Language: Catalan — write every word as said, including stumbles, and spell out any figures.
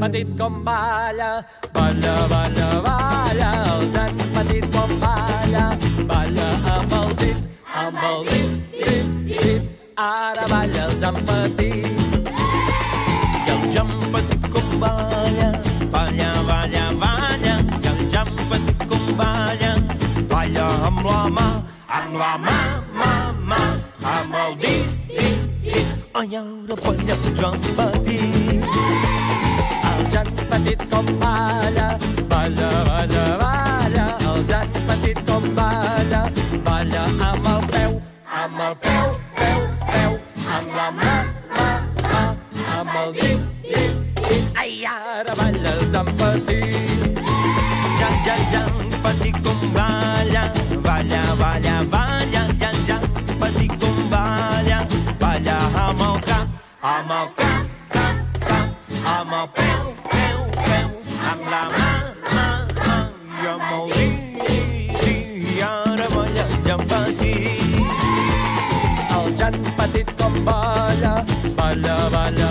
petit com balla, balla, balla, balla, el jan petit com balla, balla amb el dit, amb el dit, dit, dit, ara balla el jan petit. I el jan petit com balla, balla, balla, balla, i el jan petit com balla, balla amb la mà, amb la mà, mà, mà, amb el dit, dit, dit, ai, ara balla el jan petit. El jan petit com balla, balla, balla, balla, el jan petit com balla, balla amb el peu, amb el peu, peu, peu, amb la mà, mà, mà, amb el dit, dit, dit, ai, ara balla el jan petit. Jan, jan, jan, petit com balla, balla, balla, balla, jan, jan, petit com balla, balla amb el cap, amb el cap, cap, cap, amb el peu, peu, peu, amb la mà, mà, mà, i amb el dit, dit, i ara balla el jan petit. El jan petit com balla, balla, balla,